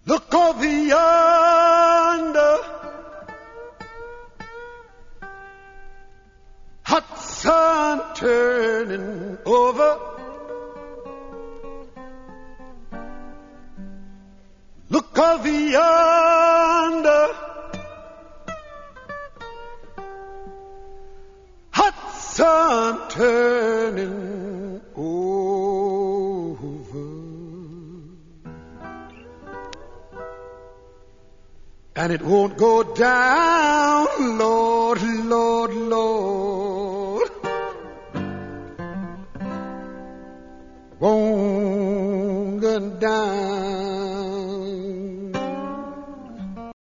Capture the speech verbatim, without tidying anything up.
Look over yonder, Hudson turning over. Look over yonder, Hudson turning over. And it won't go down, Lord, Lord, Lord.